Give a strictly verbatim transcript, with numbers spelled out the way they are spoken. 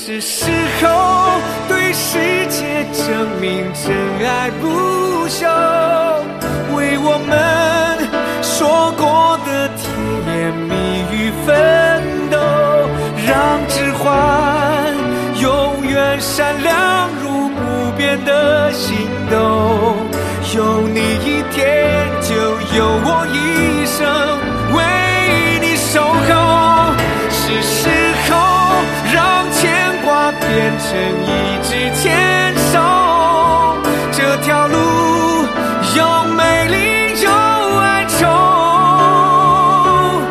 是时候对世界证明真爱不朽，为我们说过的甜言蜜语奋斗，让指环永远闪亮如不变的心动。有你一天，就有我一生为你守候。是时候让牵挂变成一支牵